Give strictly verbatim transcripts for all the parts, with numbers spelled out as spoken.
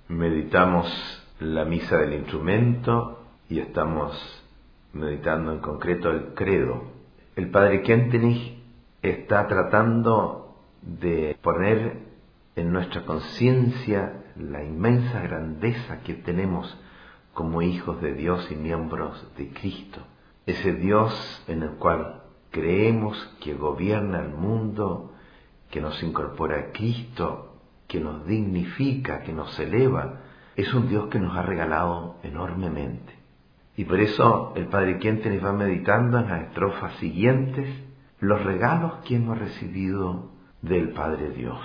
Meditamos la misa del instrumento y estamos meditando en concreto el credo. El padre Kentenich está tratando de poner en nuestra conciencia la inmensa grandeza que tenemos como hijos de Dios y miembros de Cristo. Ese Dios en el cual creemos, que gobierna el mundo, que nos incorpora a Cristo, que nos dignifica, que nos eleva, es un Dios que nos ha regalado enormemente. Y por eso el padre Kentenich va meditando en las estrofas siguientes los regalos que hemos recibido del Padre Dios.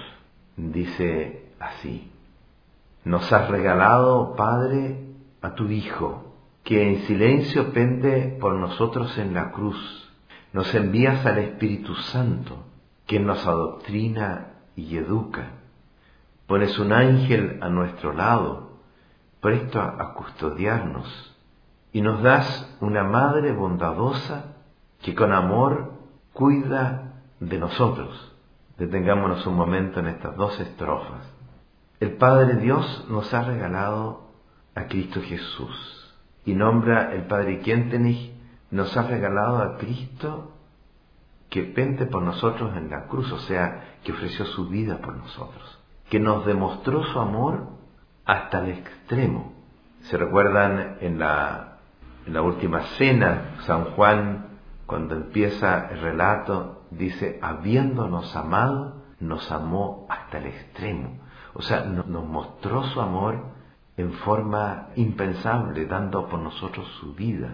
Dice así: nos has regalado, Padre, a tu Hijo, que en silencio pende por nosotros en la cruz. Nos envías al Espíritu Santo, que nos adoctrina y educa. Pones un ángel a nuestro lado, presto a custodiarnos, y nos das una madre bondadosa que con amor cuida de nosotros. Detengámonos un momento en estas dos estrofas. El Padre Dios nos ha regalado a Cristo Jesús, y nombra el padre Kentenich, nos ha regalado a Cristo que pende por nosotros en la cruz, o sea, que ofreció su vida por nosotros, que nos demostró su amor hasta el extremo. ¿Se recuerdan en la, en la última cena, San Juan, cuando empieza el relato, dice, habiéndonos amado, nos amó hasta el extremo? O sea, no, nos mostró su amor en forma impensable, dando por nosotros su vida.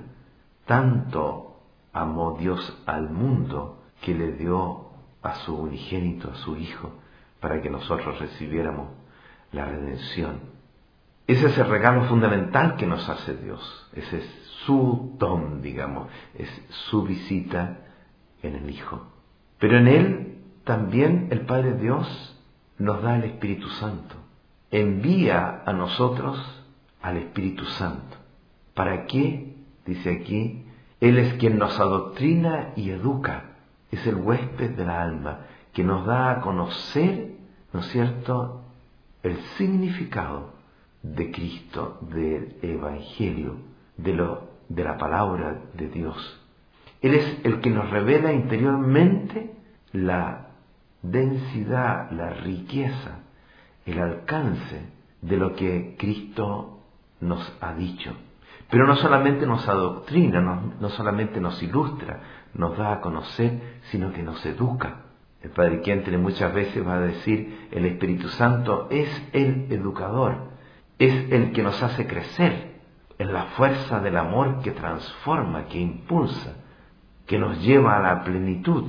Tanto amó Dios al mundo que le dio a su unigénito, a su Hijo, para que nosotros recibiéramos la redención. Ese es el regalo fundamental que nos hace Dios. Ese es su don, digamos, es su visita en el Hijo. Pero en Él también el Padre Dios nos da el Espíritu Santo. Envía a nosotros al Espíritu Santo. ¿Para qué? Dice aquí, Él es quien nos adoctrina y educa. Es el huésped de la alma, que nos da a conocer, ¿no es cierto?, el significado de Cristo, del Evangelio, de, lo, de la palabra de Dios. Él es el que nos revela interiormente la densidad, la riqueza, el alcance de lo que Cristo nos ha dicho. Pero no solamente nos adoctrina, no, no solamente nos ilustra, nos da a conocer, sino que nos educa. El padre Kentenich muchas veces va a decir, el Espíritu Santo es el educador, es el que nos hace crecer en la fuerza del amor que transforma, que impulsa, que nos lleva a la plenitud.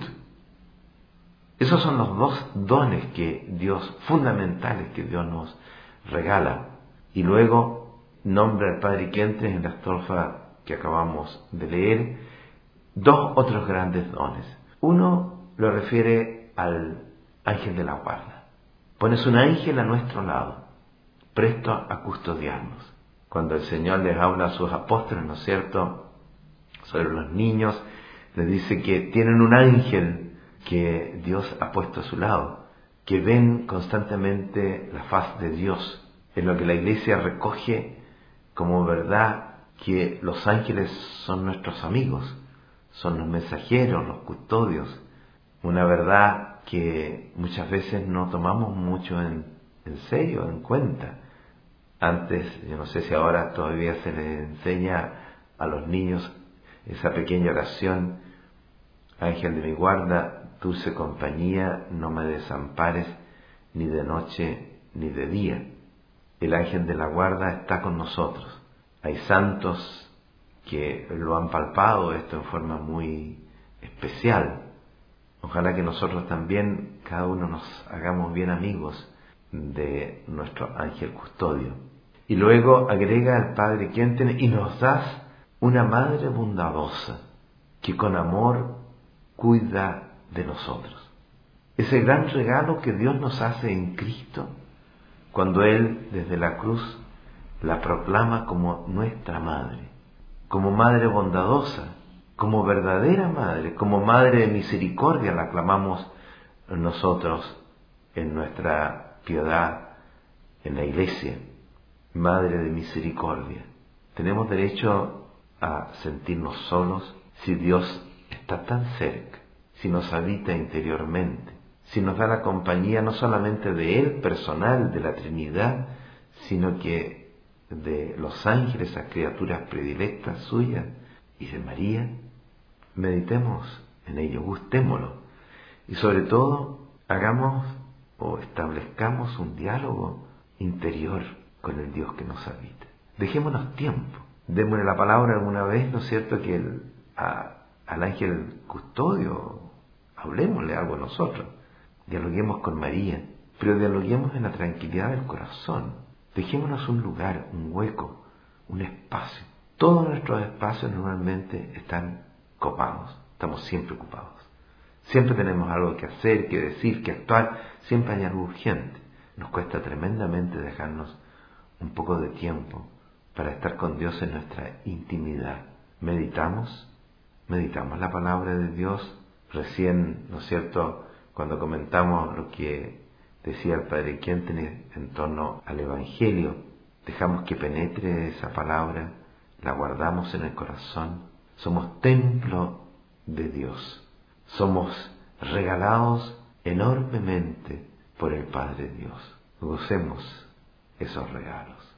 Esos son los dos dones que Dios, fundamentales que Dios nos regala. Y luego nombra el padre Kentenich en la estrofa que acabamos de leer dos otros grandes dones. Uno lo refiere al ángel de la guarda. Pones un ángel a nuestro lado, presto a custodiarnos. Cuando el Señor les habla a sus apóstoles, ¿no es cierto?, sobre los niños, les dice que tienen un ángel que Dios ha puesto a su lado, que ven constantemente la faz de Dios. Es lo que la Iglesia recoge como verdad, que los ángeles son nuestros amigos, son los mensajeros, los custodios. Una verdad que muchas veces no tomamos mucho en, en serio, en cuenta. Antes, yo no sé si ahora todavía se les enseña a los niños esa pequeña oración: Ángel de mi guarda, dulce compañía, no me desampares ni de noche ni de día. El ángel de la guarda está con nosotros. Hay santos que lo han palpado esto en forma muy especial. Ojalá que nosotros también, cada uno, nos hagamos bien amigos de nuestro ángel custodio. Y luego agrega el padre Kentenich, y nos das una madre bondadosa que con amor cuida de nosotros. Ese gran regalo que Dios nos hace en Cristo, cuando Él desde la cruz la proclama como nuestra madre, como madre bondadosa, como verdadera madre, como madre de misericordia, la clamamos nosotros en nuestra piedad en la Iglesia. Madre de misericordia. Tenemos derecho a sentirnos solos si Dios está tan cerca, si nos habita interiormente, si nos da la compañía no solamente de Él personal, de la Trinidad, sino que de los ángeles, esas criaturas predilectas suyas, y de María. Meditemos en ello, gustémoslo, y sobre todo hagamos o establezcamos un diálogo interior con el Dios que nos habita. Dejémonos tiempo, démosle la palabra alguna vez, ¿no es cierto?, que el, a, al ángel custodio, hablemosle algo nosotros, dialoguemos con María, pero dialoguemos en la tranquilidad del corazón. Dejémonos un lugar, un hueco, un espacio. Todos nuestros espacios normalmente están copados, estamos siempre ocupados. Siempre tenemos algo que hacer, que decir, que actuar, siempre hay algo urgente. Nos cuesta tremendamente dejarnos un poco de tiempo para estar con Dios en nuestra intimidad. Meditamos, meditamos la palabra de Dios. Recién, ¿no es cierto?, cuando comentamos lo que decía el Padre Quéntenes en torno al Evangelio, dejamos que penetre esa palabra, la guardamos en el corazón. Somos templo de Dios. Somos regalados enormemente por el Padre Dios. Gocemos esos regalos.